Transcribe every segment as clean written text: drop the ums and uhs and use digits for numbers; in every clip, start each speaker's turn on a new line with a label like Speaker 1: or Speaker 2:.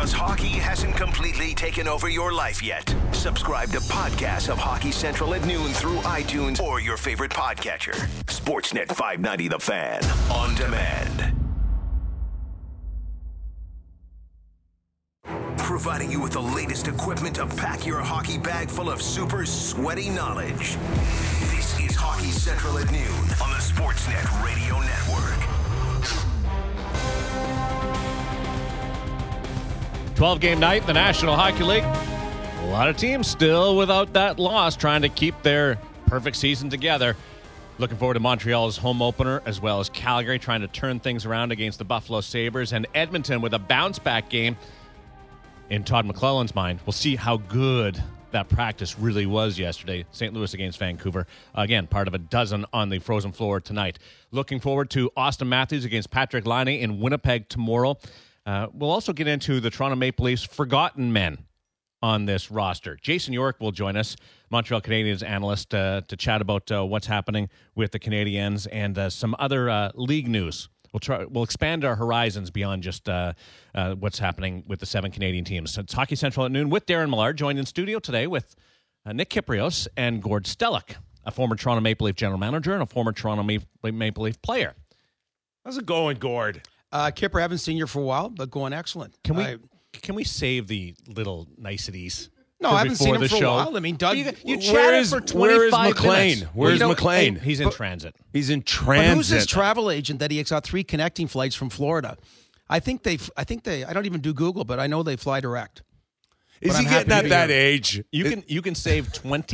Speaker 1: because hockey hasn't completely taken over your life yet. Subscribe to podcasts of Hockey Central at noon through iTunes or your favorite podcatcher. Sportsnet 590 The Fan. On demand. Providing you with the latest equipment to pack your hockey bag full of super sweaty knowledge. This is Hockey Central at noon on the Sportsnet Radio Network.
Speaker 2: 12-game night in the National Hockey League. A lot of teams still without that loss, trying to keep their perfect season together. Looking forward to Montreal's home opener, as well as Calgary trying to turn things around against the Buffalo Sabres, and Edmonton with a bounce-back game. In Todd McClellan's mind, we'll see how good that practice really was yesterday. St. Louis against Vancouver. Again, part of a dozen on the frozen floor tonight. Looking forward to Austin Matthews against Patrik Laine in Winnipeg tomorrow. We'll also get into the Toronto Maple Leafs' forgotten men on this roster. Jason York will join us, Montreal Canadiens analyst, to chat about what's happening with the Canadiens and some other league news. We'll expand our horizons beyond just what's happening with the 7 Canadian teams. So it's Hockey Central at noon with Darren Millard, joined in studio today with Nick Kypreos and Gord Stellick, a former Toronto Maple Leaf general manager and a former Toronto Maple Leaf player.
Speaker 3: How's it going, Gord?
Speaker 4: Kipper, haven't seen you for a while, but going excellent.
Speaker 2: Can we save the little niceties?
Speaker 4: No, I haven't seen him for a while. I mean, Doug,
Speaker 2: you chatted for 25 minutes.
Speaker 3: Where's McLean?
Speaker 2: He's in transit.
Speaker 3: He's in transit.
Speaker 4: But who's his travel agent that he got 3 connecting flights from Florida? I think they. I don't even do Google, but I know they fly direct.
Speaker 3: Is he getting at that age?
Speaker 2: You can save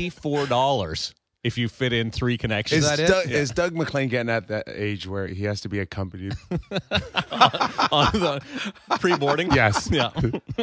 Speaker 2: $24 if you fit in 3 connections.
Speaker 3: Is Doug McLean getting at that age where he has to be accompanied?
Speaker 2: on the pre-boarding?
Speaker 3: Yes.
Speaker 2: Yeah.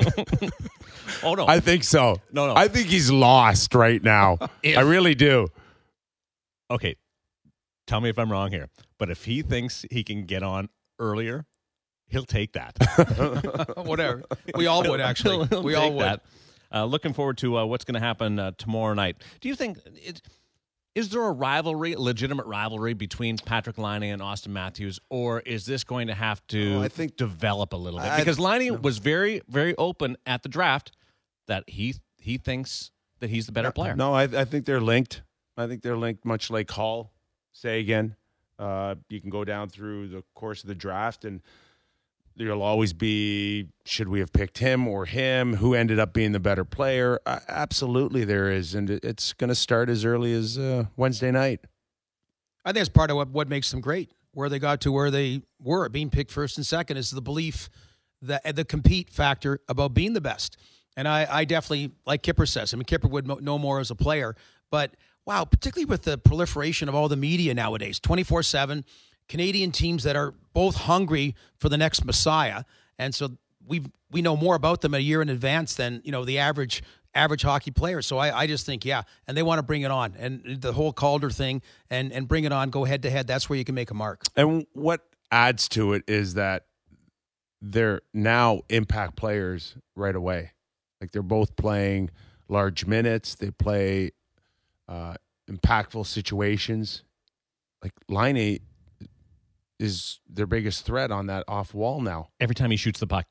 Speaker 2: Oh, no.
Speaker 3: I think so.
Speaker 2: No.
Speaker 3: I think he's lost right now. I really do.
Speaker 2: Okay. Tell me if I'm wrong here. But if he thinks he can get on earlier, he'll take that.
Speaker 4: Whatever. We all would, actually.
Speaker 2: We all would. Looking forward to what's going to happen tomorrow night. Do you think is there a legitimate rivalry between Patrik Laine and Austin Matthews, or is this going to have to develop a little bit? Because Laine was very, very open at the draft that he thinks that he's the better player.
Speaker 3: No, I think they're linked. I think they're linked, much like Hall, Seguin. You can go down through the course of the draft, and there'll always be, should we have picked him or him? Who ended up being the better player? Absolutely there is, and it's going to start as early as Wednesday night.
Speaker 4: I think it's part of what makes them great. Where they got to where they were, being picked first and second, is the belief, that the compete factor about being the best. And I definitely, like Kipper says, I mean, Kipper would know more as a player, but wow, particularly with the proliferation of all the media nowadays, 24/7, Canadian teams that are both hungry for the next Messiah, and so we know more about them a year in advance than the average hockey player. So I just think, yeah, and they want to bring it on, and the whole Calder thing, and bring it on, go head to head. That's where you can make a mark.
Speaker 3: And what adds to it is that they're now impact players right away. Like, they're both playing large minutes. They play impactful situations. Like, Laine is their biggest threat on that off wall now.
Speaker 2: Every time he shoots the puck.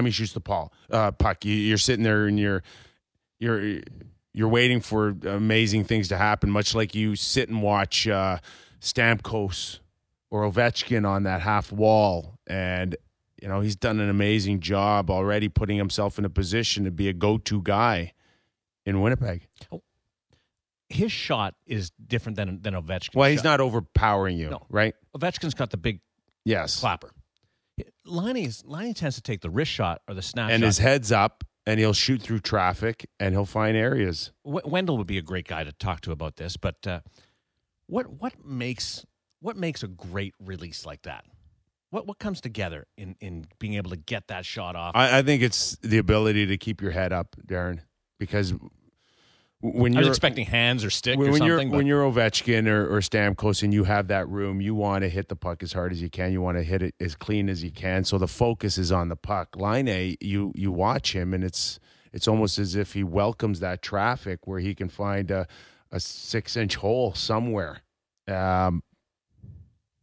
Speaker 3: Puck, you're sitting there and you're waiting for amazing things to happen, much like you sit and watch Stamkos or Ovechkin on that half wall. And, he's done an amazing job already putting himself in a position to be a go-to guy in Winnipeg.
Speaker 2: Oh. His shot is different than Ovechkin's.
Speaker 3: Well, he's not overpowering you, right?
Speaker 2: Ovechkin's got the big clapper. Laine tends to take the wrist shot or the snap shot.
Speaker 3: And his head's up, and he'll shoot through traffic, and he'll find areas.
Speaker 2: Wendell would be a great guy to talk to about this, but what makes a great release like that? What comes together in being able to get that shot off?
Speaker 3: I think it's the ability to keep your head up, Darren, because when you're
Speaker 2: expecting hands or stick or something.
Speaker 3: When you're Ovechkin or Stamkos and you have that room, you want to hit the puck as hard as you can. You want to hit it as clean as you can. So the focus is on the puck. Laine, you watch him, and it's almost as if he welcomes that traffic where he can find a 6-inch hole somewhere.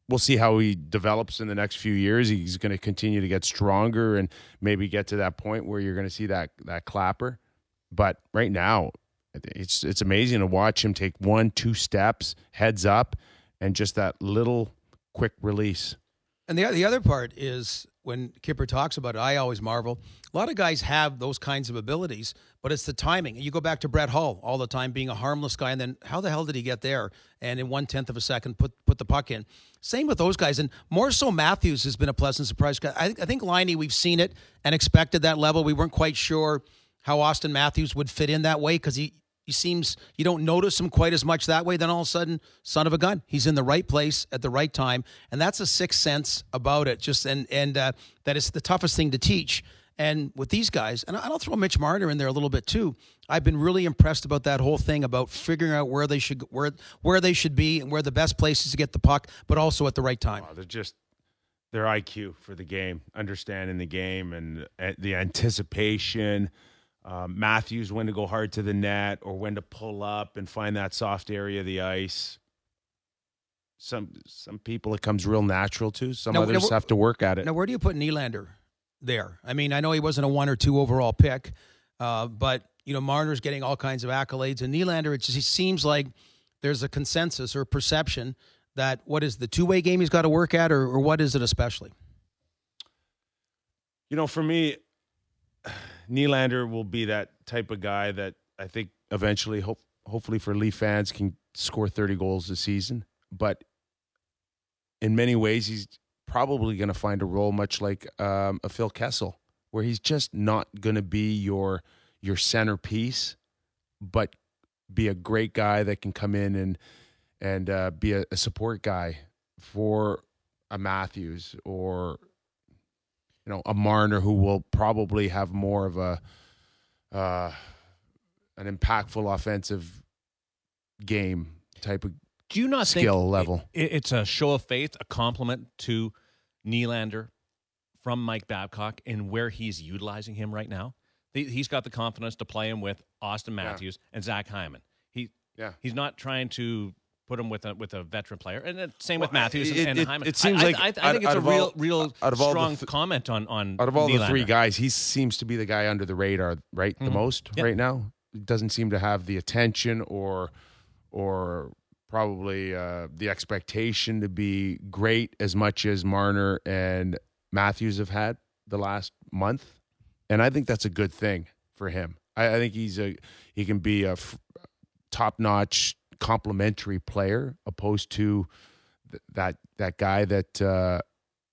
Speaker 3: we'll see how he develops in the next few years. He's going to continue to get stronger and maybe get to that point where you're going to see that clapper. But right now, it's amazing to watch him take 1-2 steps, heads up, and just that little quick release.
Speaker 4: And the other part is when Kipper talks about it, I always marvel. A lot of guys have those kinds of abilities, but it's the timing. You go back to Brett Hull all the time being a harmless guy, and then how the hell did he get there? And in 1/10 of a second, put the puck in. Same with those guys, and more so Matthews has been a pleasant surprise. I think Laine, we've seen it and expected that level. We weren't quite sure how Auston Matthews would fit in that way because he seems, you don't notice him quite as much that way. Then all of a sudden, son of a gun, he's in the right place at the right time, and that's a sixth sense about it. Just and that is the toughest thing to teach. And with these guys, and I'll throw Mitch Marner in there a little bit too. I've been really impressed about that whole thing about figuring out where they should be and where the best place is to get the puck, but also at the right time.
Speaker 3: Wow, their IQ for the game, understanding the game and the anticipation. Matthews, when to go hard to the net or when to pull up and find that soft area of the ice. Some people it comes real natural to. Some others have to work at it.
Speaker 4: Now, where do you put Nylander there? I mean, I know he wasn't a 1 or 2 overall pick, but Marner's getting all kinds of accolades, and Nylander, it just seems like there's a consensus or perception that what is the two-way game he's got to work at, or what is it especially?
Speaker 3: For me, Nylander will be that type of guy that I think eventually, hopefully for Leaf fans, can score 30 goals this season. But in many ways, he's probably going to find a role much like a Phil Kessel, where he's just not going to be your centerpiece, but be a great guy that can come in and be a support guy for a Matthews or a Marner, who will probably have more of an impactful offensive game type of
Speaker 2: Do you not
Speaker 3: skill
Speaker 2: think
Speaker 3: level.
Speaker 2: It's a show of faith, a compliment to Nylander from Mike Babcock in where he's utilizing him right now? He's got the confidence to play him with Auston Matthews and Zach Hyman. He's not trying to put him with a veteran player, and same with Matthews and Hyman.
Speaker 3: It seems like
Speaker 2: I think it's a real strong comment on
Speaker 3: out of all
Speaker 2: Nylander.
Speaker 3: the three guys, he seems to be the guy under the radar, right? The most right now. He doesn't seem to have the attention or probably the expectation to be great as much as Marner and Matthews have had the last month, and I think that's a good thing for him. I think he can be a top-notch complementary player opposed to that guy that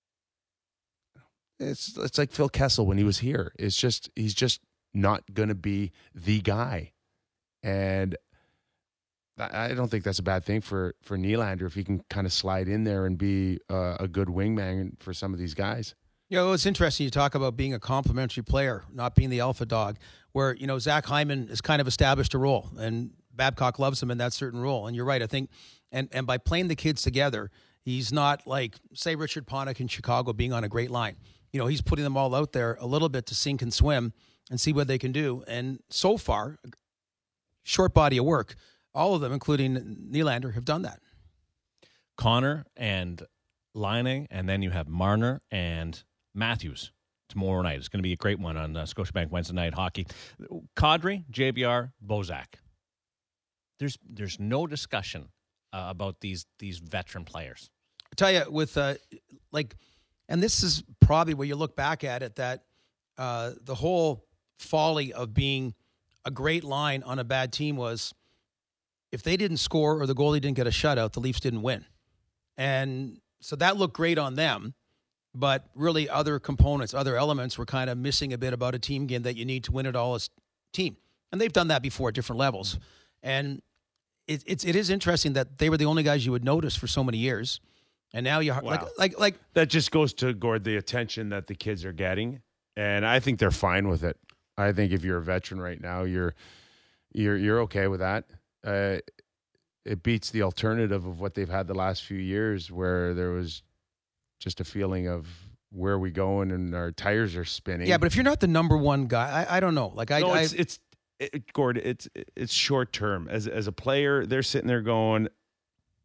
Speaker 3: it's like Phil Kessel when he was here. He's just not going to be the guy, and I don't think that's a bad thing for Nylander if he can kind of slide in there and be a good wingman for some of these guys.
Speaker 4: It's interesting you talk about being a complementary player, not being the alpha dog, where, Zach Hyman has kind of established a role, and Babcock loves him in that certain role. And you're right, I think, and by playing the kids together, he's not like, say, Richard Panik in Chicago being on a great line. He's putting them all out there a little bit to sink and swim and see what they can do. And so far, short body of work, all of them, including Nylander, have done that.
Speaker 2: Connor and Laine, and then you have Marner and Matthews tomorrow night. It's going to be a great one on Scotiabank Wednesday Night Hockey. Kadri, JBR, Bozak. There's no discussion about these veteran players.
Speaker 4: I tell you, with and this is probably where you look back at it, that the whole folly of being a great line on a bad team was, if they didn't score or the goalie didn't get a shutout, the Leafs didn't win. And so that looked great on them, but really other components, other elements were kind of missing a bit about a team game that you need to win it all as a team. And they've done that before at different levels. And it is interesting that they were the only guys you would notice for so many years. And now you're like
Speaker 3: that just goes to, Gord, the attention that the kids are getting. And I think they're fine with it. I think if you're a veteran right now, you're okay with that. It beats the alternative of what they've had the last few years, where there was just a feeling of where are we going and our tires are spinning.
Speaker 4: Yeah, but if you're not the number one guy, I don't know.
Speaker 3: Gord, it's short term. As a player, they're sitting there going,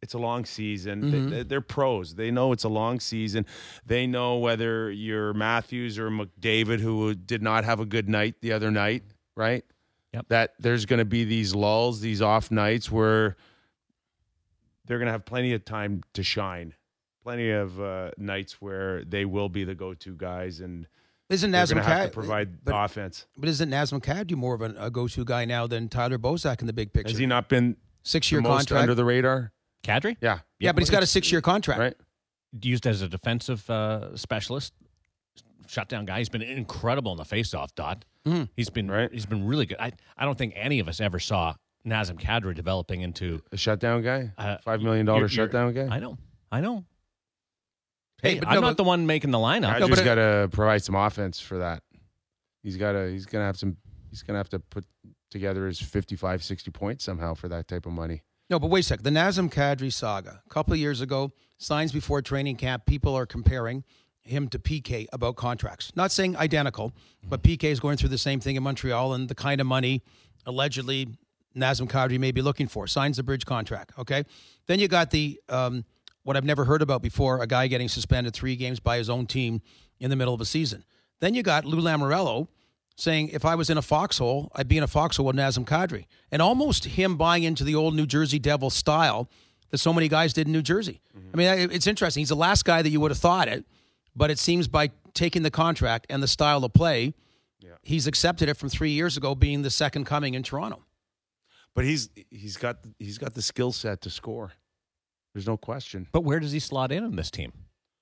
Speaker 3: It's a long season. They're pros. They know it's a long season. They know whether you're Matthews or McDavid, who did not have a good night the other night, right?
Speaker 2: Yep.
Speaker 3: That there's going to be these lulls, these off nights where they're going to have plenty of time to shine. Plenty of nights where they will be the go-to guys, and
Speaker 4: isn't
Speaker 3: they're
Speaker 4: Nazem
Speaker 3: going to have to
Speaker 4: Kadri
Speaker 3: provide offense.
Speaker 4: But isn't Nazem Kadri more of a go-to guy now than Tyler Bozak in the big picture?
Speaker 3: Has he not been
Speaker 4: 6-year
Speaker 3: the most
Speaker 4: contract
Speaker 3: under the radar?
Speaker 2: Kadri?
Speaker 3: Yeah.
Speaker 4: Yeah, but he's got a 6-year contract.
Speaker 3: Right.
Speaker 2: Used as a defensive specialist, shutdown guy. He's been incredible in the faceoff dot. He's been really good. I don't think any of us ever saw Nazem Kadri developing into
Speaker 3: A shutdown guy? $5 million shutdown guy?
Speaker 2: I know. Hey,
Speaker 4: but
Speaker 2: I'm not the one making the lineup.
Speaker 3: Kadri's got to provide some offense for that. He's going to have to put together his 55, 60 points somehow for that type of money.
Speaker 4: No, but wait a second. The Nazem Kadri saga. A couple of years ago, signs before training camp, people are comparing him to PK about contracts. Not saying identical, but PK is going through the same thing in Montreal and the kind of money allegedly Nazem Kadri may be looking for. Signs the bridge contract, okay? Then you got the what I've never heard about before, a guy getting suspended 3 games by his own team in the middle of a season. Then you got Lou Lamoriello saying, if I was in a foxhole, I'd be in a foxhole with Nazem Kadri. And almost him buying into the old New Jersey Devil style that so many guys did in New Jersey. I mean, it's interesting. He's the last guy that you would have thought it, but it seems by taking the contract and the style of play, he's accepted it from 3 years ago being the second coming in Toronto.
Speaker 3: But he's got the skill set to score. There's no question.
Speaker 2: But where does he slot in this team?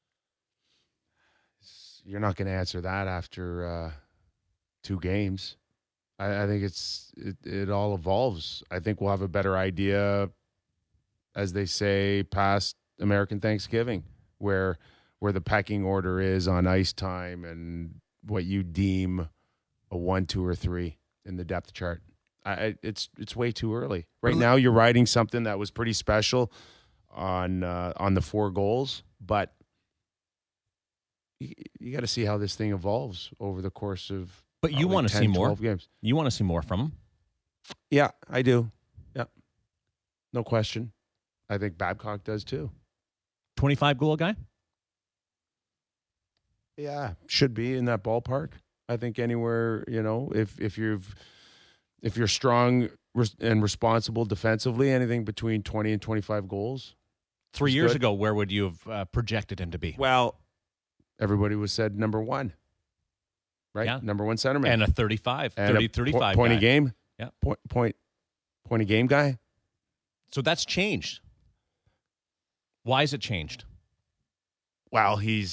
Speaker 3: You're not going to answer that after 2 games. I think it all evolves. I think we'll have a better idea, as they say, past American Thanksgiving, where the pecking order is on ice time and what you deem a 1, 2, or 3 in the depth chart. It's way too early. Right now, you're riding something that was pretty special on the 4 goals, but you got to see how this thing evolves over the course of.
Speaker 2: But you want to see more
Speaker 3: games.
Speaker 2: You want to see more from him.
Speaker 3: Yeah, I do. Yeah, no question. I think Babcock does too.
Speaker 2: 25-goal guy.
Speaker 3: Yeah, should be in that ballpark. I think anywhere, if you're strong and responsible defensively, anything between 20 and 25 goals.
Speaker 2: 3 years ago, where would you have projected him to be?
Speaker 3: Well, everybody was said number 1, right?
Speaker 2: Yeah.
Speaker 3: Number 1 centerman.
Speaker 2: And a 35
Speaker 3: point
Speaker 2: guy.
Speaker 3: a game.
Speaker 2: Yeah.
Speaker 3: Point a game guy.
Speaker 2: So that's changed. Why has it changed?
Speaker 3: Well, he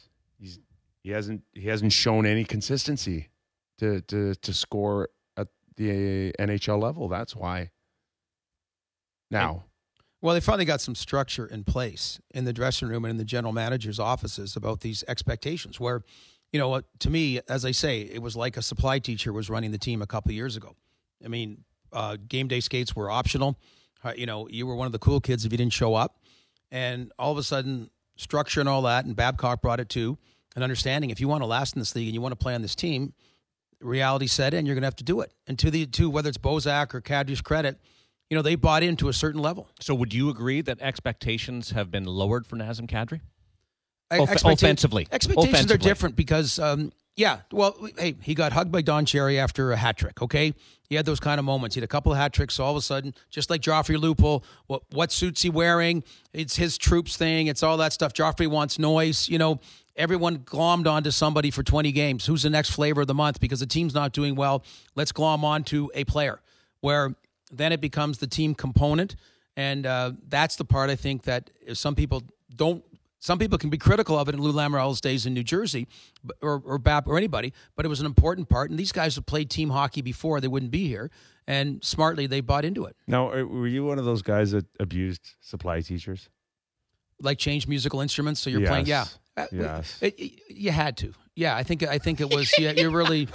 Speaker 3: hasn't shown any consistency to score at the NHL level. That's why. Now,
Speaker 4: well, they finally got some structure in place in the dressing room and in the general manager's offices about these expectations. Where, to me, as I say, it was like a supply teacher was running the team a couple of years ago. I mean, game day skates were optional. You were one of the cool kids if you didn't show up, and all of a sudden, structure and all that, and Babcock brought it to an understanding. If you want to last in this league and you want to play on this team, reality set in. You're going to have to do it. And to whether it's Bozak or Kadri's credit, they bought into a certain level.
Speaker 2: So would you agree that expectations have been lowered for Nazem Kadri?
Speaker 4: Offensively. Expectations
Speaker 2: Offensively.
Speaker 4: are different because, he got hugged by Don Cherry after a hat trick, okay? He had those kind of moments. He had a couple of hat tricks, so all of a sudden, just like Joffrey Lupul, what suit's he wearing? It's his troops thing. It's all that stuff. Joffrey wants noise. Everyone glommed onto somebody for 20 games. Who's the next flavor of the month? Because the team's not doing well, let's glom onto a player, where then it becomes the team component. And that's the part I think that some people can be critical of it in Lou Lamoriello's days in New Jersey or BAP or anybody, but it was an important part. And these guys have played team hockey before. They wouldn't be here. And smartly, they bought into it.
Speaker 3: Now, were you one of those guys that abused supply teachers?
Speaker 4: Like change musical instruments, so you're playing? Yeah.
Speaker 3: Yes.
Speaker 4: You had to. Yeah, I think it was. Yeah, you're really.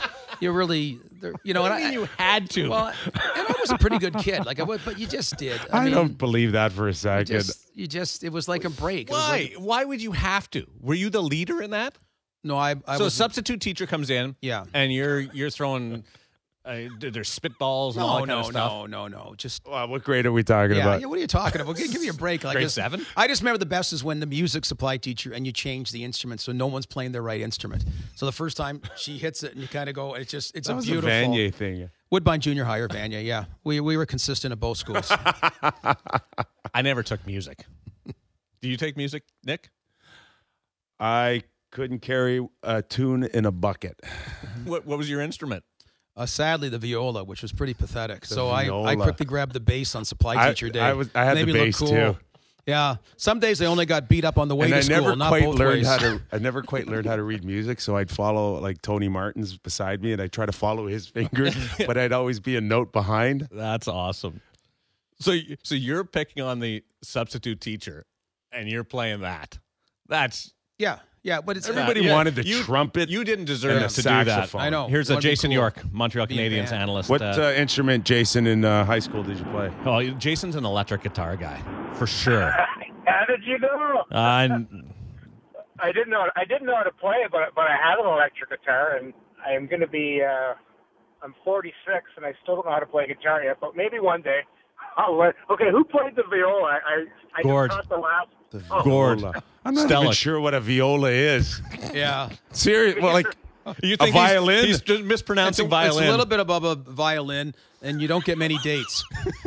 Speaker 2: You had to.
Speaker 4: Well, and I was a pretty good kid. But you just did.
Speaker 3: I don't believe that for a second.
Speaker 4: It was like a break.
Speaker 2: Why? Why would you have to? Were you the leader in that?
Speaker 4: No, I
Speaker 2: So a substitute teacher comes in.
Speaker 4: Yeah.
Speaker 2: And you're throwing There's spitballs and all that kind of stuff.
Speaker 4: No. Just
Speaker 3: what grade are we talking about?
Speaker 4: Yeah, what are you talking about? Give me a break.
Speaker 2: Grade 7?
Speaker 4: I just remember the best is when the music supply teacher and you change the instrument so no one's playing their right instrument. So the first time she hits it and you kind of go, it's a beautiful.
Speaker 3: That was a Vanier thing.
Speaker 4: Woodbine Junior High or Vanier, yeah. We were consistent at both schools.
Speaker 2: I never took music. Do you take music, Nick?
Speaker 3: I couldn't carry a tune in a bucket.
Speaker 2: What was your instrument?
Speaker 4: Sadly, the viola, which was pretty pathetic. I quickly grabbed the bass on supply teacher day.
Speaker 3: I had the bass
Speaker 4: cool.
Speaker 3: too.
Speaker 4: Yeah, some days I only got beat up on the way to school, not both ways.
Speaker 3: I never quite learned how to read music, so I'd follow like Tony Martin's beside me, and I'd try to follow his fingers, but I'd always be a note behind.
Speaker 2: That's awesome. So you're picking on the substitute teacher, and you're playing that. That's
Speaker 4: yeah, but it's
Speaker 3: everybody wanted the trumpet.
Speaker 2: You didn't deserve to
Speaker 3: saxophone.
Speaker 2: do that.
Speaker 4: I know.
Speaker 2: Here's Jason York, Montreal Canadiens analyst.
Speaker 3: What instrument, Jason, in high school did you play?
Speaker 2: Oh, Jason's an electric guitar guy for sure.
Speaker 5: How did you know? I didn't know how to play it, but I had an electric guitar, and I'm going to be. I'm 46, and I still don't know how to play guitar yet. But maybe one day I'll learn. Okay, who played the viola? I
Speaker 2: Gord.
Speaker 5: just caught the last.
Speaker 2: Gord.
Speaker 3: I'm not even sure what a viola is.
Speaker 4: Yeah.
Speaker 3: Seriously, well, like
Speaker 2: you think
Speaker 3: a violin?
Speaker 2: He's just mispronouncing violin.
Speaker 4: It's a little bit above a violin, and you don't get many dates.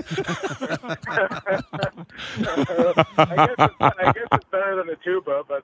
Speaker 5: I guess it's better than a tuba, but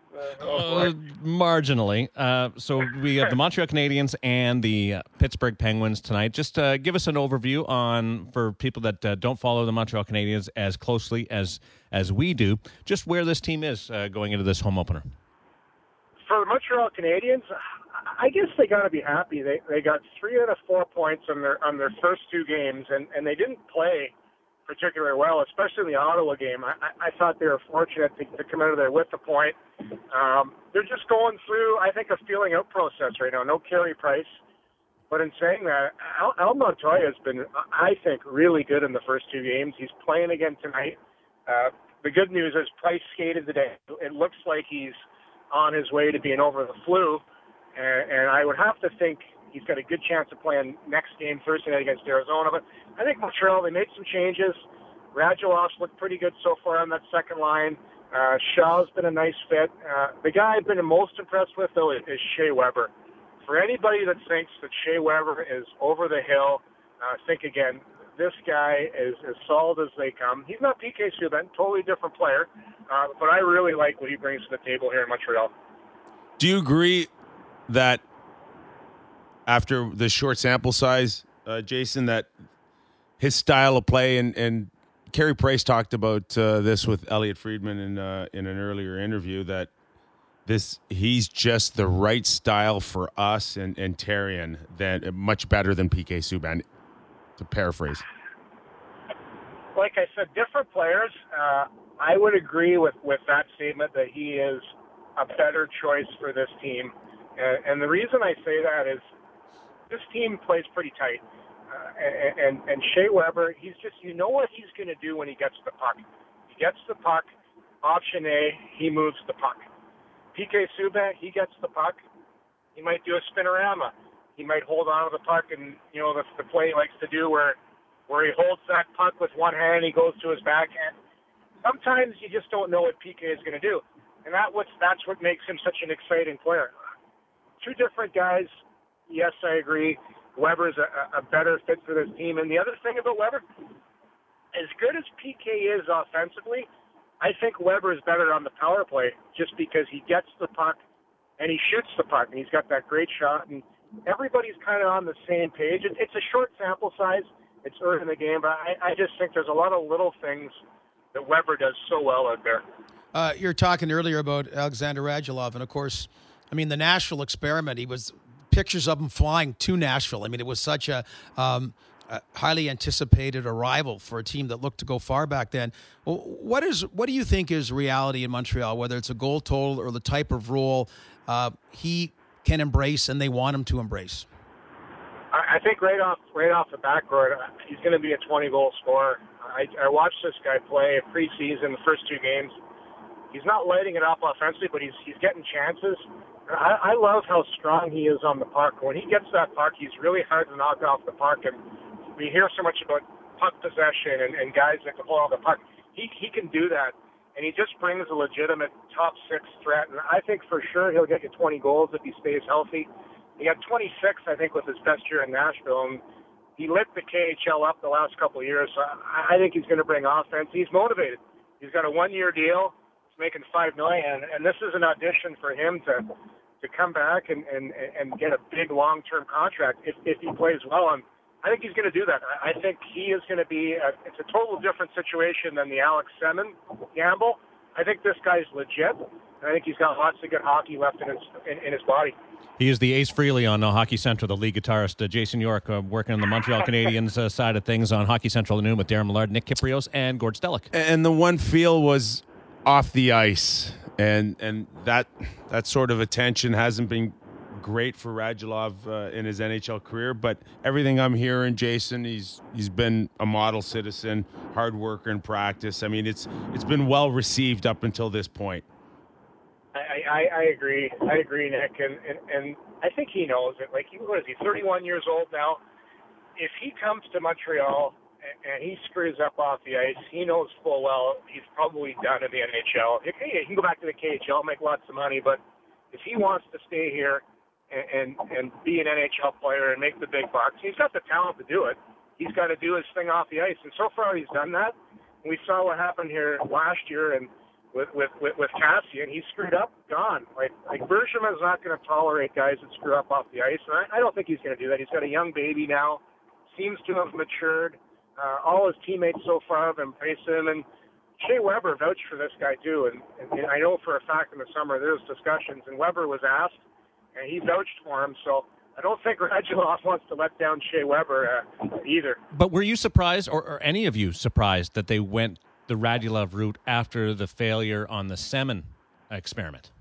Speaker 2: marginally. So we have the Montreal Canadiens and the Pittsburgh Penguins tonight. Just give us an overview for people that don't follow the Montreal Canadiens as closely as we do, just where this team is going into this home opener.
Speaker 5: For the Montreal Canadiens, I guess they got to be happy. They got 3 out of 4 points on their first 2 games, and they didn't play particularly well, especially in the Ottawa game. I thought they were fortunate to come out of there with the point. They're just going through, I think, a feeling out process right now. No Carey Price. But in saying that, Al Montoya has been, I think, really good in the first 2 games. He's playing again tonight. The good news is Price skated today. It looks like he's on his way to being over the flu. And I would have to think he's got a good chance of playing next game Thursday night against Arizona. But I think Montreal, they made some changes. Radulov's looked pretty good so far on that second line. Shaw's been a nice fit. The guy I've been most impressed with, though, is Shea Weber. For anybody that thinks that Shea Weber is over the hill, think again. This guy is as solid as they come. He's not PK Subban, totally different player. But I really like what he brings to the table here in Montreal.
Speaker 3: Do you agree that after the short sample size, Jason, that his style of play, and Carey Price talked about this with Elliot Friedman in an earlier interview, that he's just the right style for us and Therrien, that much better than PK Subban, to paraphrase.
Speaker 5: Like I said, different players. I would agree with that statement that he is a better choice for this team. And the reason I say that is this team plays pretty tight. And Shea Weber, he's just, you know what he's going to do when he gets the puck. He gets the puck, option A, he moves the puck. PK Subban, he gets the puck, he might do a spinorama. He might hold on to the puck and, the play he likes to do where he holds that puck with one hand, he goes to his backhand. Sometimes you just don't know what PK is going to do. And that's what makes him such an exciting player. 2 different guys. Yes, I agree. Weber's a better fit for this team. And the other thing about Weber, as good as PK is offensively, I think Weber is better on the power play just because he gets the puck and he shoots the puck. And he's got that great shot. And everybody's kind of on the same page. It's a short sample size. It's early in the game. But I just think there's a lot of little things that Weber does so well out there.
Speaker 4: You're talking earlier about Alexander Radulov, and of course, I mean, the Nashville experiment, pictures of him flying to Nashville. I mean, it was such a highly anticipated arrival for a team that looked to go far back then. What do you think is reality in Montreal, whether it's a goal total or the type of role he can embrace and they want him to embrace?
Speaker 5: I think right off the backcourt, he's going to be a 20-goal scorer. I watched this guy play preseason, the first 2 games. He's not lighting it up offensively, but he's getting chances. I love how strong he is on the puck. When he gets that puck, he's really hard to knock off the puck. And we hear so much about puck possession and guys that can hold on the puck. He can do that, and he just brings a legitimate top six threat. And I think for sure he'll get you 20 goals if he stays healthy. He got 26, I think, with his best year in Nashville. And he lit the KHL up the last couple of years. So I think he's going to bring offense. He's motivated. He's got a 1-year deal. He's making $5 million, and this is an audition for him to come back and get a big long-term contract if he plays well. And I think he's going to do that. I think he is going to be it's a total different situation than the Alex Semin gamble. I think this guy's legit, and I think he's got lots of good hockey left in his body.
Speaker 2: He is the Ace Frehley on Hockey Central, the lead guitarist. Jason York working on the Montreal Canadiens side of things on Hockey Central at noon with Darren Millard, Nick Kiprios, and Gord Stellick.
Speaker 3: And the one feel was off the ice, and that sort of attention hasn't been great for Radulov in his NHL career. But everything I'm hearing, Jason, he's been a model citizen, hard worker in practice. I mean, it's been well received up until this point.
Speaker 5: I agree. I agree, Nick, and I think he knows it. Like, what is he, 31 years old now? If he comes to Montreal and he screws up off the ice, he knows full well he's probably done in the NHL. He can go back to the KHL, make lots of money, but if he wants to stay here and be an NHL player and make the big bucks, he's got the talent to do it. He's got to do his thing off the ice, and so far he's done that. We saw what happened here last year, and with Kassian, he screwed up, gone. Like Bergevin is not going to tolerate guys that screw up off the ice, and I don't think he's going to do that. He's got a young baby now, seems to have matured. All his teammates so far have embraced him, and Shea Weber vouched for this guy too. And I know for a fact in the summer there was discussions, and Weber was asked, and he vouched for him. So I don't think Radulov wants to let down Shea Weber either.
Speaker 2: But were you surprised, or any of you surprised, that they went the Radulov route after the failure on the Semin experiment?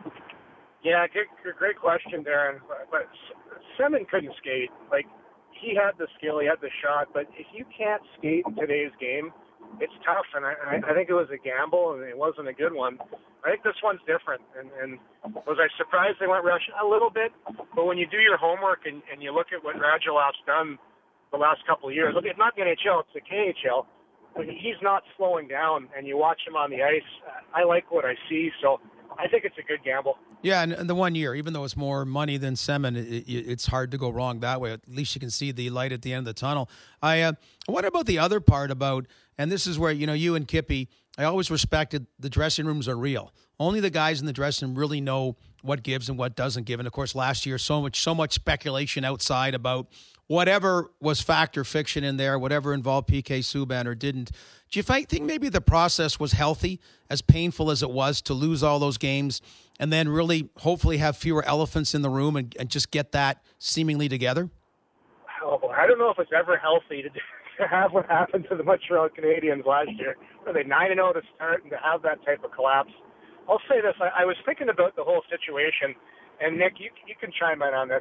Speaker 5: Yeah, great question, Darren. But Semin couldn't skate. Like, he had the skill, he had the shot, but if you can't skate in today's game, it's tough. And I think it was a gamble, and it wasn't a good one. I think this one's different. And was I surprised they went Russian? A little bit. But when you do your homework and you look at what Radulov's done the last couple of years, look, it's not the NHL, it's the KHL. He's not slowing down, and you watch him on the ice. I like what I see, so I think it's a good gamble.
Speaker 4: Yeah, and the 1 year, even though it's more money than Semin, it's hard to go wrong that way. At least you can see the light at the end of the tunnel. What about the other part about, and this is where, you and Kippy, I always respected the dressing rooms are real. Only the guys in the dressing room really know what gives and what doesn't give. And, of course, last year, so much speculation outside about whatever was fact or fiction in there, whatever involved PK Subban or didn't. Do you think maybe the process was healthy, as painful as it was to lose all those games, and then really hopefully have fewer elephants in the room and just get that seemingly together?
Speaker 5: Oh, I don't know if it's ever healthy to have what happened to the Montreal Canadiens last year. Were they 9-0 to start, and to have that type of collapse? I'll say this. I was thinking about the whole situation, and Nick, you can chime in on this.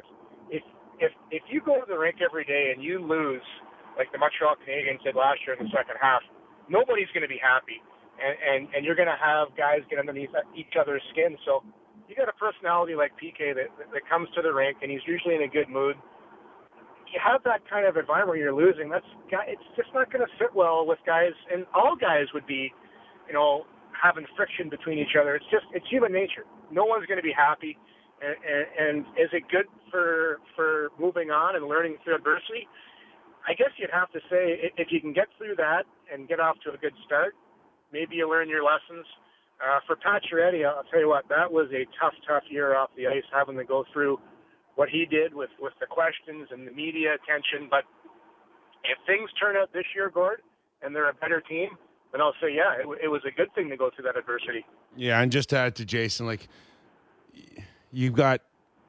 Speaker 5: If you go to the rink every day and you lose, like the Montreal Canadiens did last year in the second half, nobody's going to be happy, and you're going to have guys get underneath each other's skin. So you got a personality like PK that comes to the rink, and he's usually in a good mood. You have that kind of environment where you're losing. It's just not going to sit well with guys, and all guys would be, having friction between each other. It's human nature. No one's going to be happy. And is it good for moving on and learning through adversity? I guess you'd have to say if you can get through that and get off to a good start, maybe you learn your lessons. For Pacioretty, I'll tell you what, that was a tough year off the ice, having to go through what he did with the questions and the media attention. But if things turn out this year, Gord, and they're a better team, then I'll say, yeah, it was a good thing to go through that adversity.
Speaker 3: Yeah, and just to add to Jason, you've got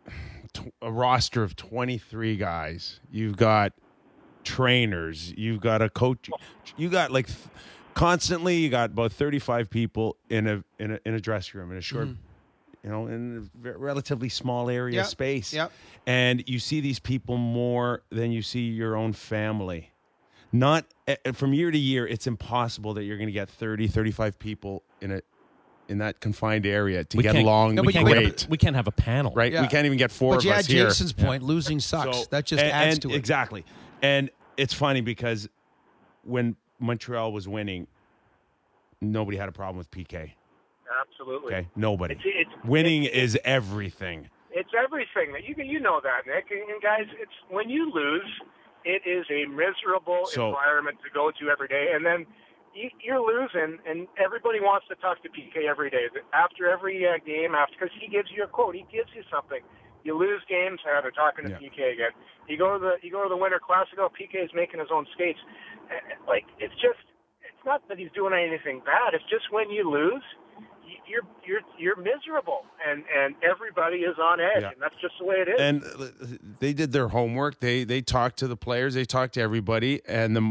Speaker 3: a roster of 23 guys. You've got trainers. You've got a coach. You got constantly. You got about 35 people in a dressing room in a short, in a relatively small area space. Yep. And you see these people more than you see your own family. Not from year to year. It's impossible that you're going to get 30, 35 people in in that confined area to
Speaker 2: We
Speaker 3: get
Speaker 2: can't-
Speaker 3: along
Speaker 4: No, but you-
Speaker 3: great.
Speaker 2: We can't have a panel.
Speaker 3: Right?
Speaker 4: Yeah.
Speaker 3: We can't even get four
Speaker 4: But
Speaker 3: of
Speaker 4: you
Speaker 3: us
Speaker 4: had
Speaker 3: here.
Speaker 4: Jason's point. Losing sucks.
Speaker 3: So-
Speaker 4: that just adds to it.
Speaker 3: Exactly. And it's funny because when Montreal was winning, nobody had a problem with PK.
Speaker 5: Absolutely.
Speaker 3: Okay? Nobody.
Speaker 5: It's
Speaker 3: Winning is everything.
Speaker 5: It's everything. You know that, Nick. And guys, it's when you lose, it is a miserable environment to go to every day. And then you're losing, and everybody wants to talk to PK every day. After every game, because he gives you a quote, he gives you something. You lose games, they're talking to PK again. You go to the Winter Classic, PK is making his own skates. Like it's not that he's doing anything bad. It's just when you lose, you're miserable, and everybody is on edge, and that's just the way it is.
Speaker 3: And they did their homework. They talked to the players. They talked to everybody, and the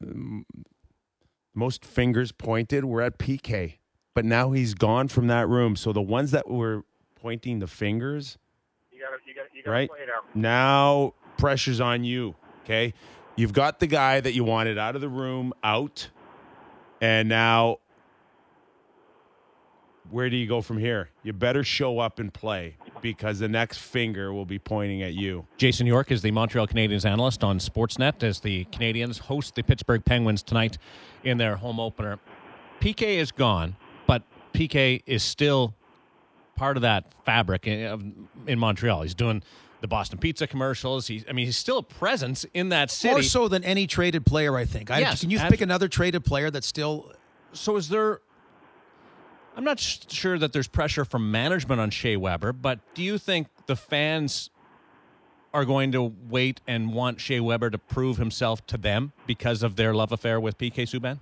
Speaker 3: most fingers pointed were at PK. But now he's gone from that room. So the ones that were pointing the fingers,
Speaker 5: you gotta
Speaker 3: right
Speaker 5: play it out.
Speaker 3: now, pressure's on you. Okay, you've got the guy that you wanted out of the room out, and now. Where do you go from here? You better show up and play because the next finger will be pointing at you.
Speaker 2: Jason York is the Montreal Canadiens analyst on Sportsnet as the Canadiens host the Pittsburgh Penguins tonight in their home opener. PK is gone, but PK is still part of that fabric in Montreal. He's doing the Boston Pizza commercials. He's still a presence in that city.
Speaker 4: More so than any traded player, I think.
Speaker 2: Yes,
Speaker 4: Can you pick another traded player that's still...
Speaker 2: So is there... I'm not sure that there's pressure from management on Shea Weber, but do you think the fans are going to wait and want Shea Weber to prove himself to them because of their love affair with PK Subban?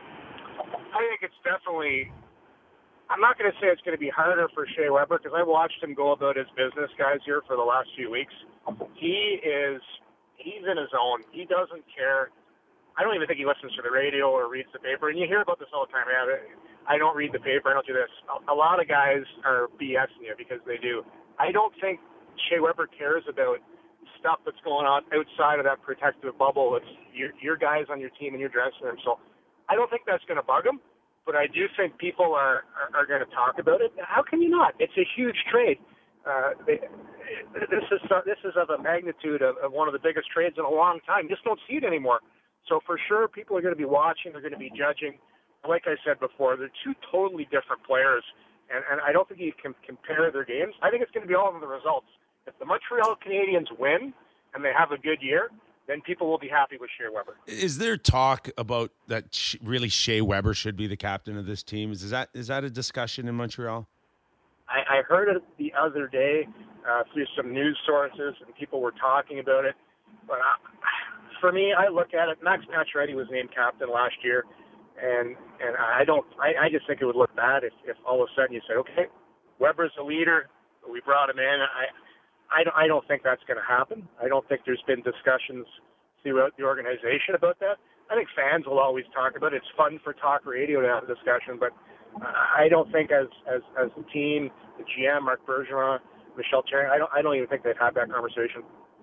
Speaker 5: I think it's definitely... I'm not going to say it's going to be harder for Shea Weber because I watched him go about his business, guys, here for the last few weeks. He's in his own. He doesn't care. I don't even think he listens to the radio or reads the paper. And you hear about this all the time. I don't read the paper. I don't do this. A lot of guys are BSing you because they do. I don't think Shea Weber cares about stuff that's going on outside of that protective bubble. It's your guys on your team and your dressing room. So I don't think that's going to bug him. But I do think people are going to talk about it. How can you not? It's a huge trade. This is of a magnitude of one of the biggest trades in a long time. You just don't see it anymore. So for sure, people are going to be watching. They're going to be judging. Like I said before, they're two totally different players, and I don't think you can compare their games. I think it's going to be all of the results. If the Montreal Canadiens win and they have a good year, then people will be happy with Shea Weber.
Speaker 3: Is there talk about that really Shea Weber should be the captain of this team? Is that a discussion in Montreal?
Speaker 5: I heard it the other day through some news sources, and people were talking about it. But for me, I look at it. Max Pacioretty was named captain last year, and I just think it would look bad if all of a sudden you say, okay, Weber's the leader, we brought him in. I don't think that's going to happen. I don't think there's been discussions throughout the organization about that. I think fans will always talk about it. It's fun for talk radio to have a discussion, but I don't think as the team, the GM, Marc Bergeron, Michel Therrien, I don't even think they've had that conversation.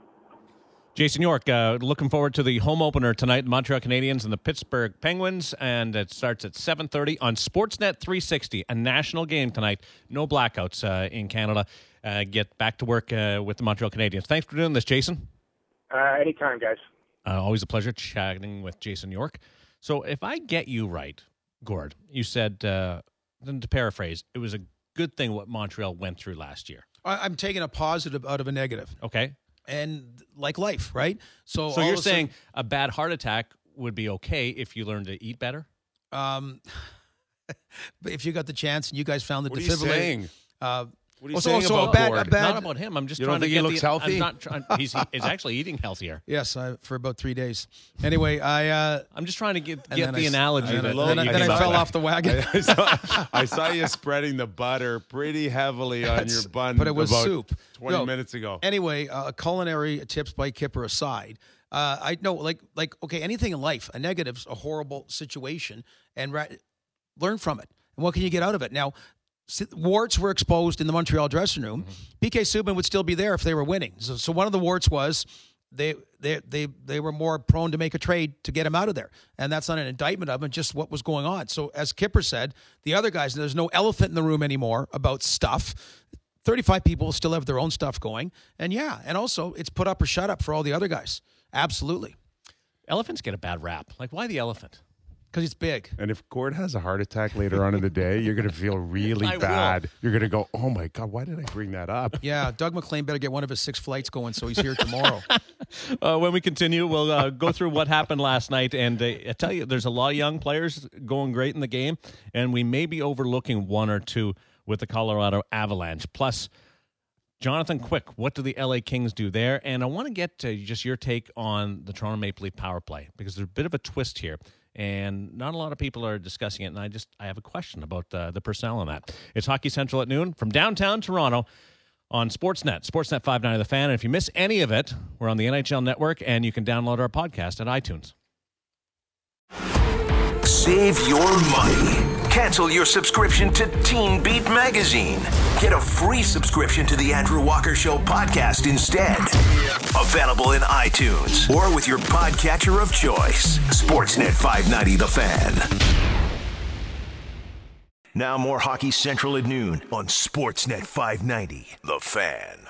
Speaker 2: Jason York, looking forward to the home opener tonight, Montreal Canadiens and the Pittsburgh Penguins, and it starts at 7:30 on Sportsnet 360, a national game tonight. No blackouts in Canada. Get back to work with the Montreal Canadiens. Thanks for doing this, Jason.
Speaker 5: Anytime, guys.
Speaker 2: Always a pleasure chatting with Jason York. So if I get you right, Gord, you said, to paraphrase, it was a good thing what Montreal went through last year.
Speaker 4: I'm taking a positive out of a negative.
Speaker 2: Okay.
Speaker 4: And like life, right? So
Speaker 2: you're saying a bad heart attack would be okay if you learn to eat better?
Speaker 4: If you got the chance and you guys found the
Speaker 3: What are you
Speaker 4: defibrillator.
Speaker 3: saying? What are you saying
Speaker 4: so
Speaker 3: about
Speaker 4: a
Speaker 3: Gord?
Speaker 4: bad,
Speaker 2: Not about him. I'm just
Speaker 3: You
Speaker 2: trying
Speaker 3: don't
Speaker 2: to
Speaker 3: think
Speaker 2: get
Speaker 3: he looks healthy?
Speaker 2: I'm not trying, he's actually eating healthier.
Speaker 4: Yes, for about 3 days. Anyway, I'm
Speaker 2: just trying to get
Speaker 4: then
Speaker 2: the analogy.
Speaker 4: Then
Speaker 2: that
Speaker 4: I
Speaker 2: you came up
Speaker 4: fell
Speaker 2: with.
Speaker 4: off the wagon.
Speaker 3: I saw you spreading the butter pretty heavily on your bun,
Speaker 4: but it was
Speaker 3: about
Speaker 4: soup.
Speaker 3: 20 minutes ago.
Speaker 4: Anyway, culinary tips by Kipper aside, I know, like okay, anything in life, a negative's a horrible situation, and learn from it. And what can you get out of it? Now, warts were exposed in the Montreal dressing room. PK Subban would still be there if they were winning. So one of the warts was they were more prone to make a trade to get him out of there. And that's not an indictment of him, just what was going on. So as Kipper said, the other guys, there's no elephant in the room anymore about stuff. 35 people still have their own stuff going. And also it's put up or shut up for all the other guys. Absolutely.
Speaker 2: Elephants get a bad rap. Like, why the elephant?
Speaker 4: Because it's big.
Speaker 3: And if Gord has a heart attack later on in the day, you're going to feel really bad. You're going to go, oh, my God, why did I bring that up?
Speaker 4: Yeah, Doug McLean better get one of his 6 flights going so he's here tomorrow.
Speaker 2: When we continue, we'll go through what happened last night. And I tell you, there's a lot of young players going great in the game, and we may be overlooking one or two with the Colorado Avalanche. Plus, Jonathan Quick, what do the LA Kings do there? And I want to get to just your take on the Toronto Maple Leaf power play, because there's a bit of a twist here. And not a lot of people are discussing it, and I have a question about the personnel on that. It's Hockey Central at noon from downtown Toronto on Sportsnet 590 The Fan. And if you miss any of it, we're on the NHL Network, and you can download our podcast at iTunes.
Speaker 1: Save your money. Cancel your subscription to Teen Beat Magazine. Get a free subscription to the Andrew Walker Show podcast instead. Available in iTunes or with your podcatcher of choice. Sportsnet 590 The Fan. Now more Hockey Central at noon on Sportsnet 590 The Fan.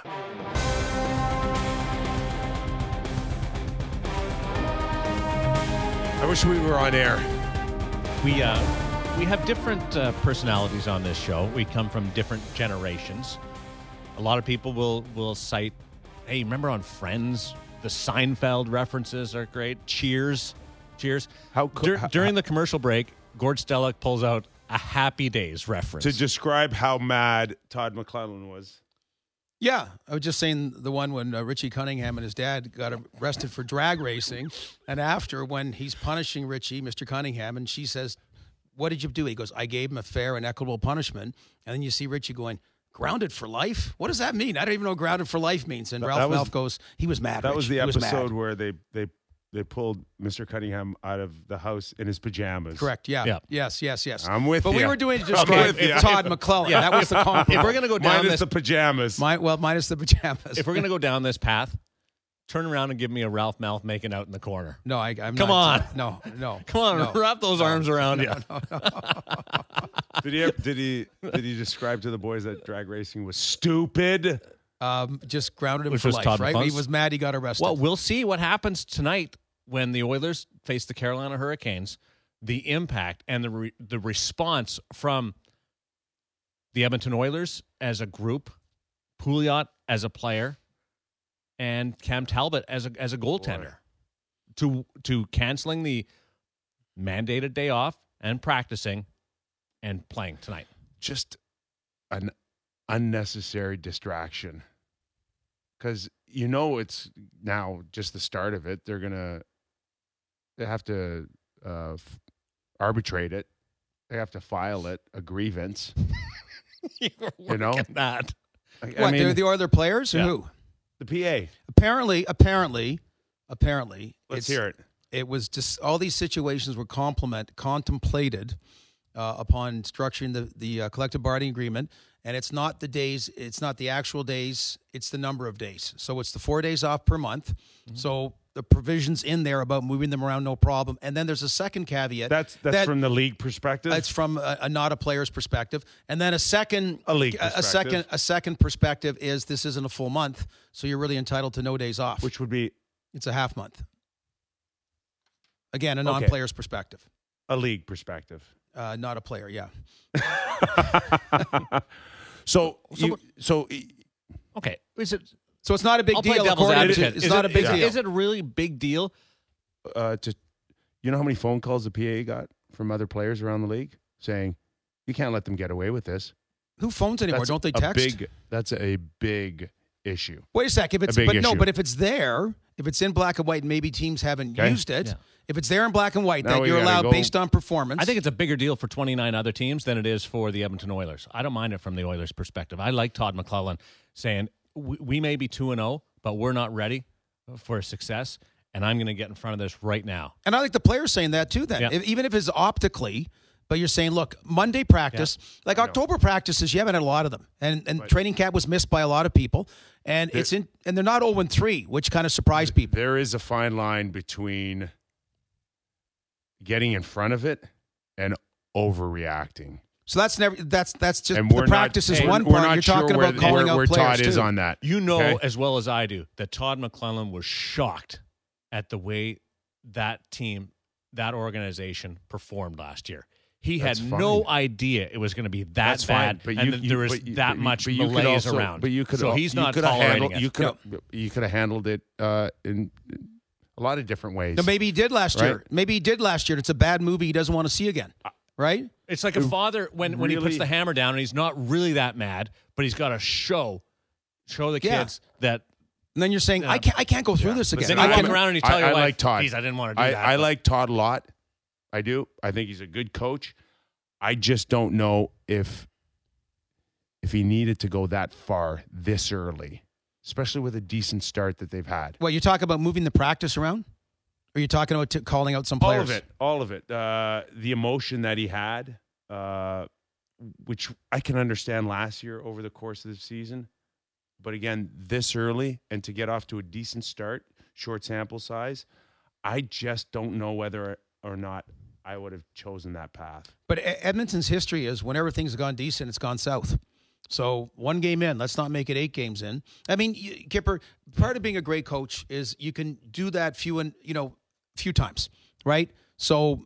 Speaker 3: I wish we were on air.
Speaker 2: We have different personalities on this show. We come from different generations. A lot of people will cite, hey, remember on Friends? The Seinfeld references are great. Cheers. During the commercial break, Gord Stellick pulls out a Happy Days reference.
Speaker 3: To describe how mad Todd McClellan was.
Speaker 4: Yeah, I was just saying the one when Richie Cunningham and his dad got arrested for drag racing, and after, when he's punishing Richie, Mr. Cunningham, and she says, what did you do? He goes, I gave him a fair and equitable punishment. And then you see Richie going, grounded for life? What does that mean? I don't even know what grounded for life means. And Ralph Malph goes, he was mad.
Speaker 3: That was the episode where they pulled Mr. Cunningham out of the house in his pajamas.
Speaker 4: Correct, yeah. Yes.
Speaker 3: I'm with you.
Speaker 4: But we were doing to describe Todd McClellan. Yeah, that was the compliment.
Speaker 2: If we're going to go down
Speaker 3: minus the pajamas.
Speaker 4: Minus the pajamas.
Speaker 2: If we're going to go down this path, turn around and give me a Ralph Malph making out in the corner.
Speaker 4: No, I'm
Speaker 2: Come
Speaker 4: not.
Speaker 2: on.
Speaker 4: No.
Speaker 2: Come on, wrap those arms around you.
Speaker 3: Did he describe to the boys that drag racing was stupid?
Speaker 4: Just grounded him
Speaker 2: Which
Speaker 4: for
Speaker 2: was
Speaker 4: life,
Speaker 2: Todd
Speaker 4: right?
Speaker 2: McClellan.
Speaker 4: He was mad he got arrested.
Speaker 2: Well, we'll see what happens tonight when the Oilers face the Carolina Hurricanes. The impact and the response from the Edmonton Oilers as a group, Pouliot as a player, and Cam Talbot as a goaltender, to canceling the mandated day off and practicing and playing tonight.
Speaker 3: Just an unnecessary distraction. Because it's now just the start of it. They have to arbitrate it. They have to file it, a grievance.
Speaker 2: That.
Speaker 4: They're the Oilers players or who?
Speaker 3: The PA.
Speaker 4: Apparently.
Speaker 3: Let's hear it.
Speaker 4: It was just all these situations were contemplated upon structuring the collective bargaining agreement, and it's not the days, it's not the actual days, it's the number of days. So it's the 4 days off per month. Mm-hmm. So the provisions in there about moving them around, no problem. And then there's a second caveat.
Speaker 3: That's from the league perspective.
Speaker 4: It's from not a player's perspective. And then a second perspective is this isn't a full month, so you're really entitled to no days off.
Speaker 3: Which would be?
Speaker 4: It's a half month. Again, a non-player's perspective.
Speaker 3: A league perspective.
Speaker 4: Not a player, yeah.
Speaker 2: Okay. Is it?
Speaker 4: So it's not a big deal. It's not a big deal.
Speaker 2: Is it a really big deal?
Speaker 3: You know how many phone calls the PA got from other players around the league saying, you can't let them get away with this.
Speaker 4: Who phones anymore? Don't they text?
Speaker 3: That's a big issue.
Speaker 4: Wait a sec. But if it's there, if it's in black and white, maybe teams haven't used it. Yeah. If it's there in black and white, that you're allowed based on performance.
Speaker 2: I think it's a bigger deal for 29 other teams than it is for the Edmonton Oilers. I don't mind it from the Oilers' perspective. I like Todd McClellan saying, we may be 2-0, but we're not ready for success, and I'm going to get in front of this right now.
Speaker 4: And I like the players saying that too then. Yeah. Even if it's optically But you're saying, look, Monday practice, like October practices, you haven't had a lot of them, and training camp was missed by a lot of people, and and they're not 0-3, which kind of surprised people.
Speaker 3: There is a fine line between getting in front of it and overreacting.
Speaker 4: So that's just the practice is one part. You're talking about calling out
Speaker 3: where
Speaker 4: players
Speaker 3: Todd is on that.
Speaker 2: You know as well as I do that Todd McClellan was shocked at the way that team, that organization performed last year. He had no idea it was going to be that bad, and there was that much malaise around.
Speaker 3: But you could,
Speaker 2: so he's not tolerating it.
Speaker 3: You could have handled it in a lot of different ways.
Speaker 4: No, maybe he did last year. Maybe he did last year. It's a bad movie he doesn't want to see again, right?
Speaker 2: It's like a father when he puts the hammer down and he's not really that mad, but he's got to show the kids that.
Speaker 4: And then you're saying, I can't go through this again.
Speaker 2: But then you look around and you tell your wife,
Speaker 3: like Todd.
Speaker 2: Geez, I didn't want to do that.
Speaker 3: I like Todd a lot. I do. I think he's a good coach. I just don't know if he needed to go that far this early, especially with a decent start that they've had.
Speaker 4: Well, you talk about moving the practice around? Or are you talking about calling out some players?
Speaker 3: All of it. The emotion that he had, which I can understand last year over the course of the season. But again, this early and to get off to a decent start, short sample size, I just don't know whether or not I would have chosen that path.
Speaker 4: But Edmonton's history is whenever things have gone decent, it's gone south. So 1 game in, let's not make it 8 games in. I mean, Kipper, part of being a great coach is you can do that few times, right? So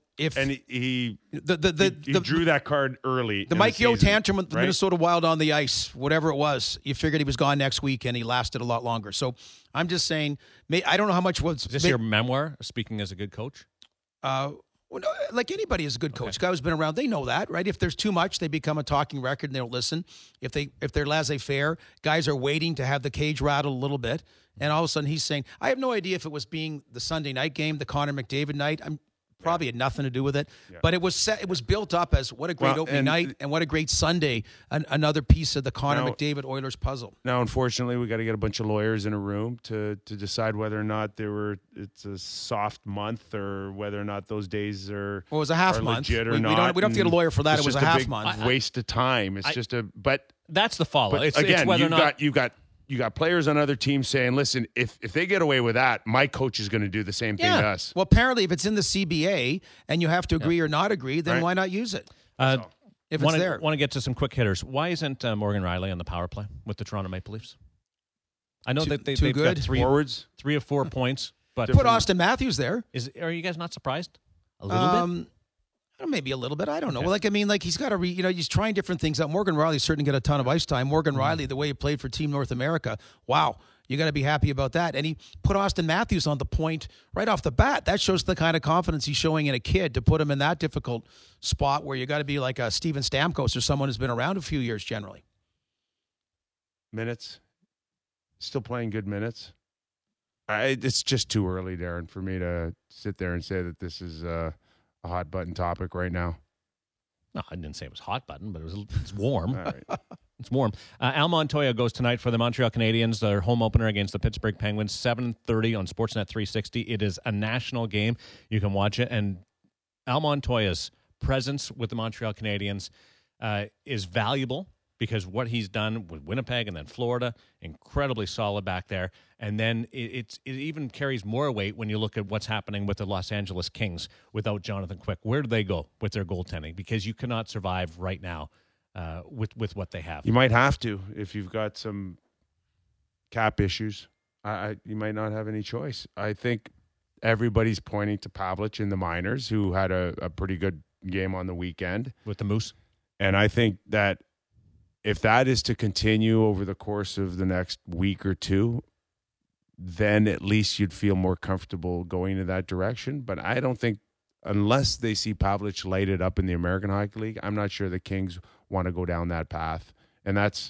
Speaker 3: he drew that card early.
Speaker 4: The Mike Yeo tantrum with the Minnesota Wild on the ice, whatever it was, you figured he was gone next week, and he lasted a lot longer. So I'm just saying, I don't know how much was.
Speaker 2: Is this your memoir? Speaking as a good coach.
Speaker 4: Well, no, like anybody is a good coach. Guy who's been around, they know that, right? If there's too much, they become a talking record and they don't listen. If they're laissez-faire, guys are waiting to have the cage rattle a little bit, and all of a sudden he's saying, I have no idea if it was being the Sunday night game, the Connor McDavid night. Probably had nothing to do with it, but it was set. It was built up as what a great opening night and what a great Sunday. Another piece of the Connor McDavid Oilers puzzle.
Speaker 3: Now, unfortunately, we got to get a bunch of lawyers in a room to decide whether or not it's a soft month or whether or not those days are.
Speaker 4: Well, it was a half month.
Speaker 3: Legit or
Speaker 4: we
Speaker 3: not.
Speaker 4: We don't have to get a lawyer for that. It was a half month.
Speaker 3: Waste of time. It's but
Speaker 2: that's the follow.
Speaker 3: It's whether or not you got players on other teams saying, listen, if they get away with that, my coach is going to do the same thing to us.
Speaker 4: Well, apparently, if it's in the CBA and you have to agree or not agree, then why not use it? If it's there.
Speaker 2: Want to get to some quick hitters. Why isn't Morgan Riley on the power play with the Toronto Maple Leafs? I know that they've got three or 4 points. But
Speaker 4: put Austin Matthews there.
Speaker 2: Are you guys not surprised? A little bit?
Speaker 4: Maybe a little bit. I don't know. Okay. Well, he's got to he's trying different things out. Morgan Riley certainly got a ton of ice time. Morgan Riley, the way he played for Team North America, wow, you got to be happy about that. And he put Austin Matthews on the point right off the bat. That shows the kind of confidence he's showing in a kid to put him in that difficult spot where you got to be like a Steven Stamkos or someone who's been around a few years generally.
Speaker 3: Minutes. Still playing good minutes. It's just too early, Darren, for me to sit there and say that this is a hot button topic right now.
Speaker 2: No, I didn't say it was hot button, but it's warm.
Speaker 3: All right.
Speaker 2: It's warm. Al Montoya goes tonight for the Montreal Canadiens, their home opener against the Pittsburgh Penguins, 7:30 on Sportsnet 360. It is a national game. You can watch it. And Al Montoya's presence with the Montreal Canadiens is valuable because what he's done with Winnipeg and then Florida, incredibly solid back there. And then it even carries more weight when you look at what's happening with the Los Angeles Kings without Jonathan Quick. Where do they go with their goaltending? Because you cannot survive right now with what they have.
Speaker 3: You might have to if you've got some cap issues. You might not have any choice. I think everybody's pointing to Pavlich in the minors, who had a pretty good game on the weekend.
Speaker 2: With the Moose.
Speaker 3: And I think that if that is to continue over the course of the next week or two, then at least you'd feel more comfortable going in that direction. But I don't think, unless they see Pavlich lighted up in the American Hockey League, I'm not sure the Kings want to go down that path. And that's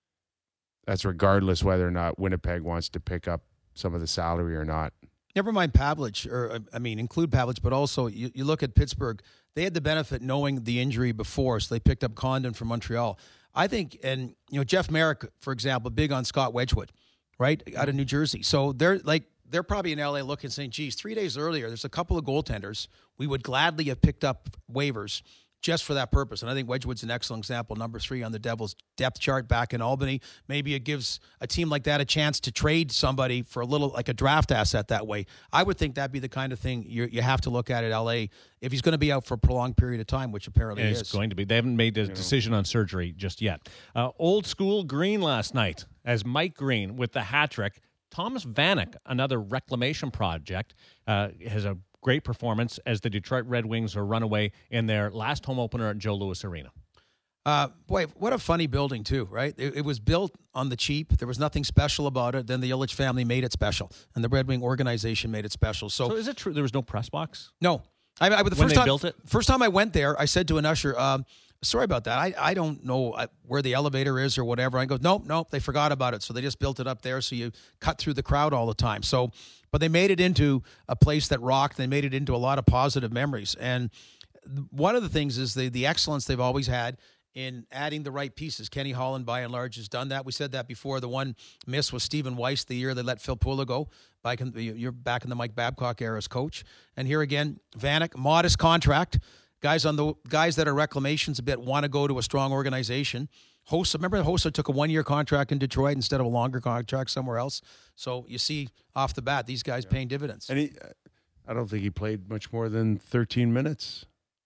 Speaker 3: regardless whether or not Winnipeg wants to pick up some of the salary or not.
Speaker 4: Never mind Pavlich, include Pavlich, but also you look at Pittsburgh. They had the benefit knowing the injury before, so they picked up Condon from Montreal. I think, and Jeff Merrick, for example, big on Scott Wedgwood, right, out of New Jersey. So they're probably in LA looking, saying, geez, 3 days earlier, there's a couple of goaltenders we would gladly have picked up waivers just for that purpose. And I think Wedgwood's an excellent example, number 3 on the Devils depth chart back in Albany. Maybe it gives a team like that a chance to trade somebody for a little, like a draft asset that way. I would think that'd be the kind of thing you have to look at LA if he's going to be out for a prolonged period of time, which apparently he is.
Speaker 2: It's going to be. They haven't made a decision on surgery just yet. Old school Green last night as Mike Green with the hat trick. Thomas Vanek, another reclamation project, has a great performance as the Detroit Red Wings are run away in their last home opener at Joe Louis Arena.
Speaker 4: Boy, what a funny building, too, right? It was built on the cheap. There was nothing special about it. Then the Ilitch family made it special, and the Red Wing organization made it special. So
Speaker 2: is it true there was no press box?
Speaker 4: No.
Speaker 2: Built it?
Speaker 4: First time I went there, I said to an usher, sorry about that. I don't know where the elevator is or whatever. I go, nope, they forgot about it. So they just built it up there so you cut through the crowd all the time. So, but they made it into a place that rocked. They made it into a lot of positive memories. And one of the things is the excellence they've always had in adding the right pieces. Kenny Holland, by and large, has done that. We said that before. The one miss was Stephen Weiss the year they let Phil Pula go. You're back in the Mike Babcock era as coach. And here again, Vanek, modest contract. Guys that are reclamations a bit want to go to a strong organization. Hossa, remember Hossa took a 1-year contract in Detroit instead of a longer contract somewhere else. So you see off the bat, these guys paying dividends.
Speaker 3: And I don't think he played much more than 13 minutes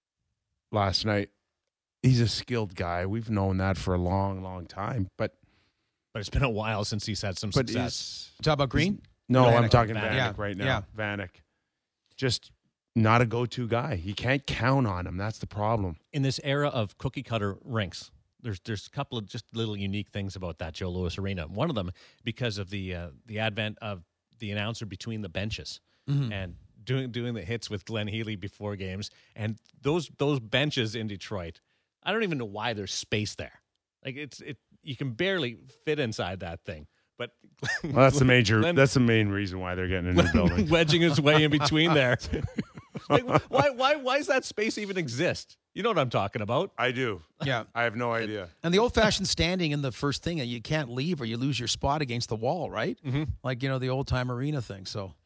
Speaker 3: last night. He's a skilled guy. We've known that for a long, long time. But
Speaker 2: it's been a while since he's had some success.
Speaker 4: You talk about Green?
Speaker 3: No,
Speaker 4: Vanek.
Speaker 3: I'm talking
Speaker 2: Vanek.
Speaker 3: Vanek right now.
Speaker 4: Yeah.
Speaker 3: Vanek. Just not a go-to guy. You can't count on him. That's the problem.
Speaker 2: In this era of cookie cutter rinks, there's a couple of just little unique things about that Joe Louis Arena. One of them, because of the advent of the announcer between the benches and doing the hits with Glenn Healy before games, and those benches in Detroit. I don't even know why there's space there. Like you can barely fit inside that thing. But
Speaker 3: that's the main reason why they're getting a new building.
Speaker 2: Wedging his way in between there. Like, why does that space even exist? You know what I'm talking about.
Speaker 3: I do.
Speaker 4: Yeah.
Speaker 3: I have no idea.
Speaker 4: And the old-fashioned standing in the first thing, and you can't leave or you lose your spot against the wall, right? Mm-hmm. Like, the old-time arena thing. So,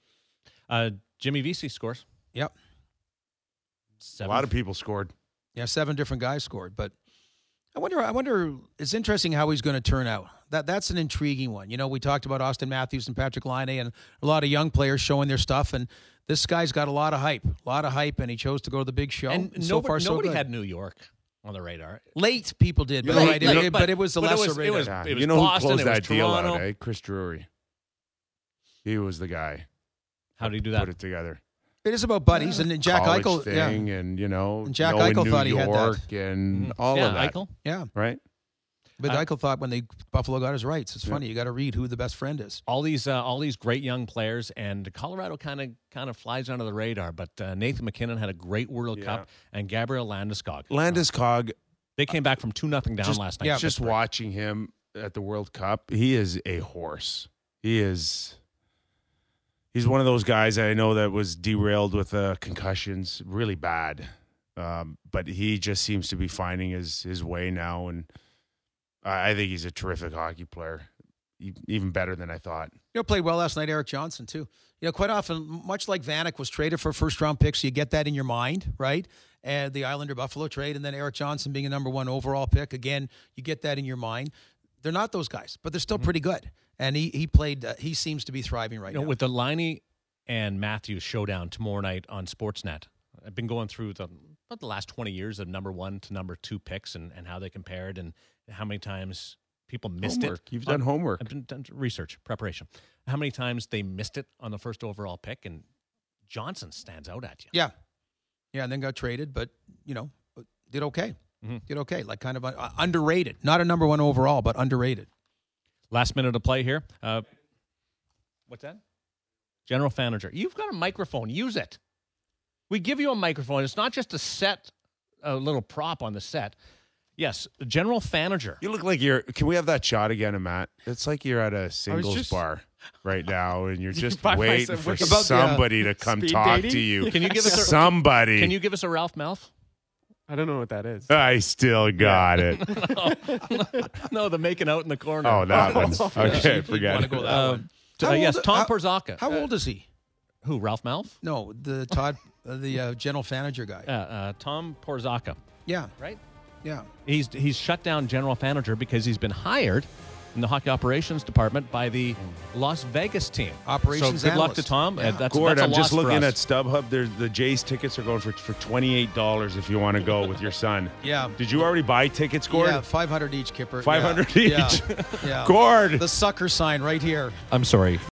Speaker 2: Jimmy Vesey scores.
Speaker 4: Yep.
Speaker 3: 7. A lot of people scored.
Speaker 4: Yeah, 7 different guys scored. But I wonder, it's interesting how he's going to turn out. That's an intriguing one. We talked about Austin Matthews and Patrick Laine and a lot of young players showing their stuff, and this guy's got a lot of hype, and he chose to go to the big show.
Speaker 2: And
Speaker 4: so far, so
Speaker 2: nobody
Speaker 4: good.
Speaker 2: had New York on the radar.
Speaker 4: Late people did, but but it was a lesser radar.
Speaker 2: It was
Speaker 3: Boston,
Speaker 2: who
Speaker 3: closed that deal
Speaker 2: Toronto.
Speaker 3: out, eh? Chris Drury. He was the guy.
Speaker 2: How did he do that?
Speaker 3: Put it together.
Speaker 4: It is about buddies, and Jack
Speaker 3: College
Speaker 4: Eichel
Speaker 3: thing,
Speaker 4: yeah.
Speaker 3: and
Speaker 4: and Jack Eichel thought he had that,
Speaker 3: and all of that.
Speaker 2: Eichel?
Speaker 4: Yeah,
Speaker 3: right.
Speaker 4: But Eichel thought when Buffalo got his rights, it's funny. You got to read who the best friend is.
Speaker 2: All these great young players, and Colorado kind of flies under the radar. But Nathan McKinnon had a great World Cup, and Gabriel Landeskog. They came back from 2-0 down last night.
Speaker 3: Yeah, just watching him at the World Cup, he is a horse. He's one of those guys I know that was derailed with concussions, really bad. But he just seems to be finding his way now, and I think he's a terrific hockey player, even better than I thought.
Speaker 4: Played well last night, Eric Johnson, too. Quite often, much like Vanek was traded for first-round picks, you get that in your mind, right? And the Islander-Buffalo trade, and then Eric Johnson being a number 1 overall pick, again, you get that in your mind. They're not those guys, but they're still pretty good. And he played. He seems to be thriving right now.
Speaker 2: With the Laine and Matthews showdown tomorrow night on Sportsnet, I've been going through about the last 20 years of number 1 to number 2 picks and how they compared and how many times people missed
Speaker 3: homework.
Speaker 2: it.
Speaker 3: You've done homework.
Speaker 2: I've done research, preparation. How many times they missed it on the first overall pick, and Johnson stands out at you.
Speaker 4: Yeah, and then got traded, but did okay. Did okay, like kind of underrated. Not a number 1 overall, but underrated.
Speaker 2: Last minute of play here. What's that? General Fanager. You've got a microphone. Use it. We give you a microphone. It's not just a little prop on the set. Yes, General Fanager.
Speaker 3: You look like can we have that shot again of Matt? It's like you're at a singles bar right now, and you're just waiting for somebody to come talk to you.
Speaker 2: Can you give us
Speaker 3: somebody?
Speaker 2: Can you give us a Ralph Malph?
Speaker 6: I don't know what that is.
Speaker 3: I still got it.
Speaker 2: No, the making out in the corner.
Speaker 3: Oh, that one. Okay,
Speaker 4: You
Speaker 3: forget
Speaker 4: want to
Speaker 3: it.
Speaker 4: go that one?
Speaker 2: Yes, Tom Porzaka.
Speaker 4: How old is he?
Speaker 2: Who, Ralph Malph?
Speaker 4: No, the General Fanager guy.
Speaker 2: Tom Porzaka.
Speaker 4: Yeah.
Speaker 2: right?
Speaker 4: Yeah.
Speaker 2: He's shut down general manager because he's been hired in the hockey operations department by the Las Vegas team.
Speaker 4: Operations
Speaker 2: So good luck
Speaker 4: analyst.
Speaker 2: to Tom.
Speaker 4: Yeah.
Speaker 2: That's
Speaker 3: Gord,
Speaker 2: a
Speaker 3: I'm
Speaker 2: loss
Speaker 3: just
Speaker 2: for
Speaker 3: looking at
Speaker 2: us.
Speaker 3: StubHub. The Jays tickets are going for $28 if you want to go with your son.
Speaker 4: Yeah.
Speaker 3: Did you already buy tickets, Gord?
Speaker 4: Yeah, 500 each, Kipper.
Speaker 3: 500
Speaker 4: Yeah.
Speaker 3: each.
Speaker 4: Yeah.
Speaker 3: Gord.
Speaker 4: The sucker sign right here.
Speaker 2: I'm sorry.